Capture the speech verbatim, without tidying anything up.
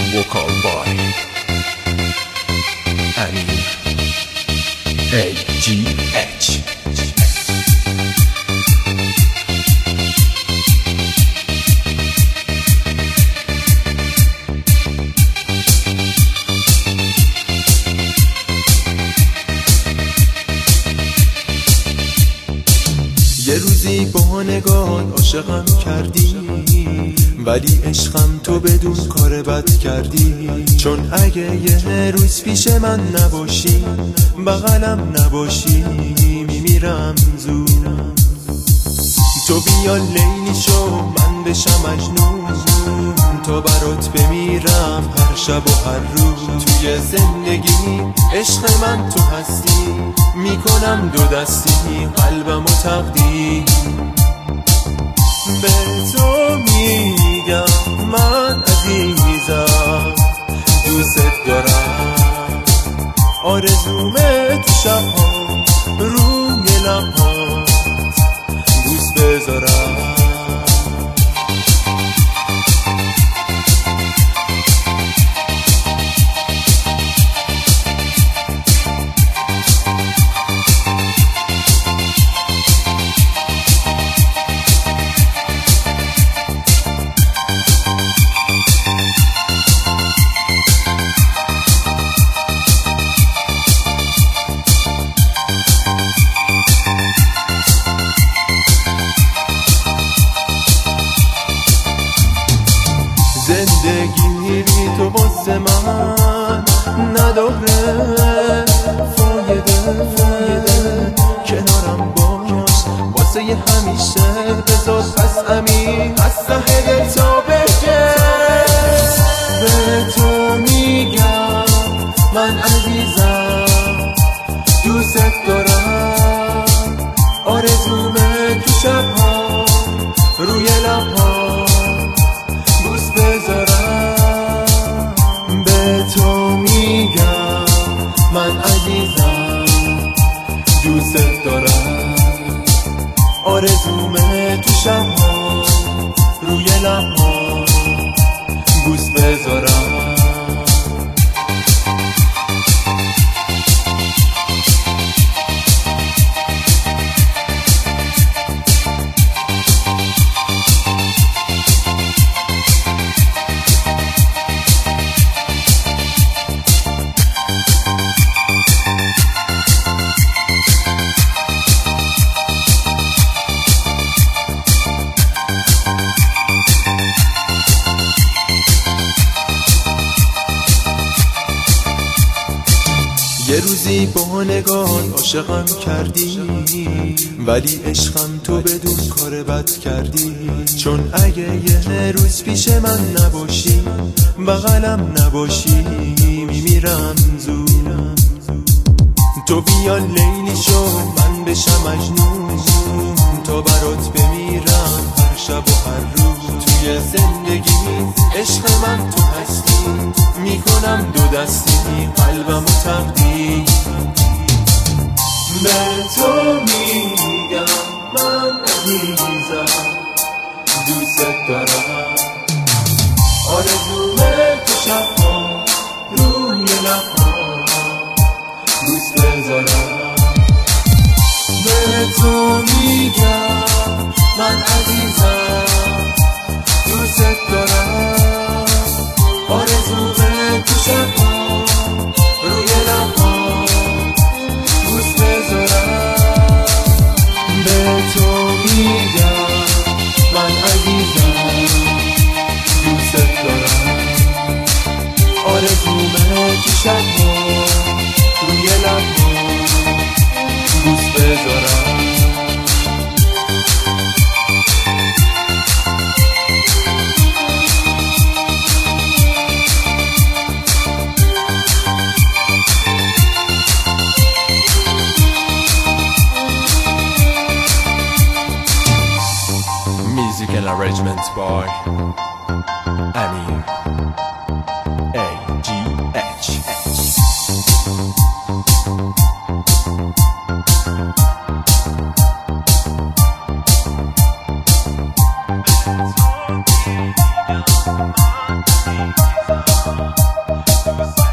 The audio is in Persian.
vocal by Amir ای جی اچ. یه روزی با نگاه عاشقم کردی، ولی عشقم تو بدون کار بد کردی. چون اگه یه روز پیش من نباشی، بغلم نباشی، میمیرم زود. تو بیا لیلی شو من بشم مجنون، تو برات بمیرم هر شب و هر روز. توی زندگی عشق من تو هستی، میکنم دو دستی قلبم و تقدیم. به تو میگم من عزیزم، دوست دارم، آرزومه تو شبها روی لبهات بوس بذارم. زندگی بی تو واسه من نداره فایده، فایده کنارم باش واسه یه همیشه. بذار پس امین از ته دل تا بگه. به تو میگم من عزیزم، دوست دارم، آرزومه تو شبها روی لبها بوس بذارم. به تو میگم من عزیزم، دوست دارم، آرزومه تو شبها روی لبها بوس بذارم. یه روزی با نگاه عاشقم کردی، ولی عشقم تو بدون کار بد کردی. چون اگه یه روز پیش من نباشی، بغلم نباشی، میمیرم زود. تو بیا لیلی شو من بشم مجنون، تو برات بمیرم هر شب و هر روز. توی زندگی عشق من تو هستی، میکنم دو دستی قلبم و تقدیم. به تو میگم من عزیزم، دوست دارم، آرزومه تو شبها روی لبها بوس بذارم. به تو میگم من عزیزم، دوست دارم، آرزومه تو شبها روی لبها بوس بذارم. به تو میگم من عزیزم، دوست دارم، آرزومه تو شبها روی لبها بوس بذارم. Music and arrangements by Amir ای جی اچ. Suicide.